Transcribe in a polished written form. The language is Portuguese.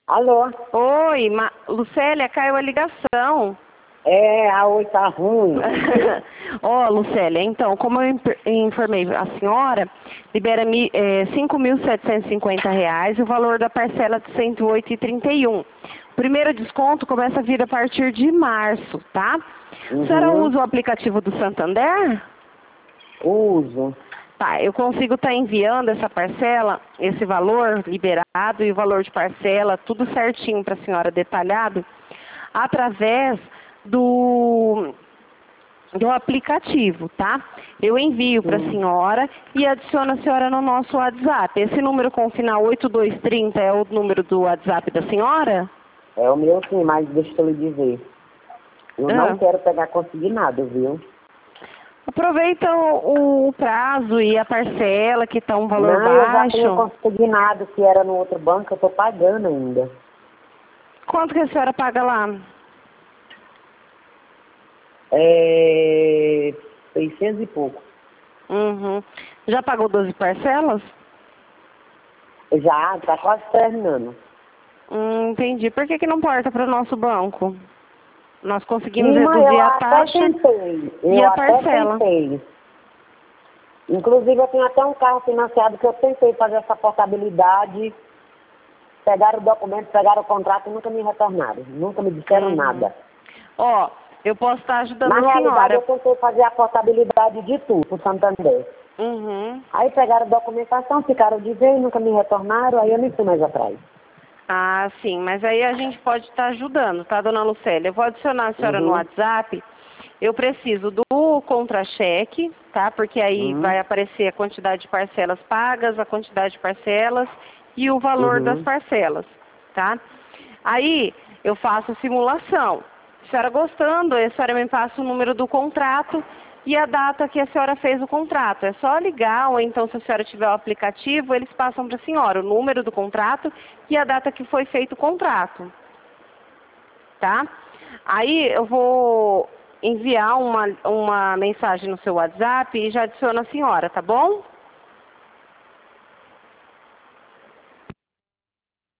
Alô? Oi, Lucélia, caiu a ligação. A oi tá ruim. Ó, Lucélia, então, como eu informei a senhora, libera R$ 5.750 e o valor da parcela de R$ 108,31. Primeiro desconto começa a vir a partir de março, tá? A senhora usa o aplicativo do Santander? Uso. Tá, eu consigo estar enviando essa parcela, esse valor liberado e o valor de parcela, tudo certinho para a senhora, detalhado, através do aplicativo, tá? Eu envio para a senhora e adiciono a senhora no nosso WhatsApp. Esse número com o final 8230 é o número do WhatsApp da senhora? É o meu sim, mas deixa eu lhe dizer. Eu não quero pegar consignado, viu? Aproveita o prazo e a parcela que está um valor não, baixo. Eu já tenho consignado, que era no outro banco, eu tô pagando ainda. Quanto que a senhora paga lá? 600 e pouco. Já pagou 12 parcelas? Já, tá quase terminando. Entendi. Por que não porta para o nosso banco? Nós conseguimos reduzir a taxa e a parcela. Tentei. Inclusive, eu tenho até um carro financiado que eu tentei fazer essa portabilidade. Pegaram o documento, pegaram o contrato e nunca me retornaram. Nunca me disseram nada. Ó, eu posso estar ajudando a senhora. Na realidade, eu tentei fazer a portabilidade de tudo pro Santander. Aí pegaram a documentação, ficaram de ver e nunca me retornaram, aí eu nem fui mais atrás. Ah, sim, mas aí a gente pode estar ajudando, tá, dona Lucélia? Eu vou adicionar a senhora no WhatsApp. Eu preciso do contra-cheque, tá? Porque aí vai aparecer a quantidade de parcelas pagas, a quantidade de parcelas e o valor das parcelas, tá? Aí eu faço a simulação. Se a senhora gostando, a senhora me passa o número do contrato e a data que a senhora fez o contrato. É só ligar, ou então se a senhora tiver o aplicativo, eles passam para a senhora o número do contrato e a data que foi feito o contrato. Tá? Aí eu vou enviar uma mensagem no seu WhatsApp e já adiciono a senhora, tá bom?